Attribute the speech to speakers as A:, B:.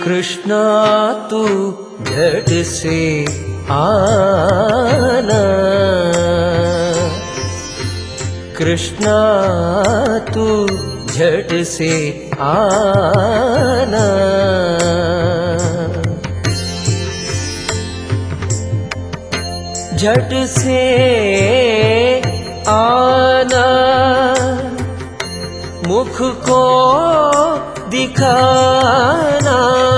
A: कृष्णा तू झट से आना, कृष्णा तू झट से आना। झट से आना, मुख को दिखाना,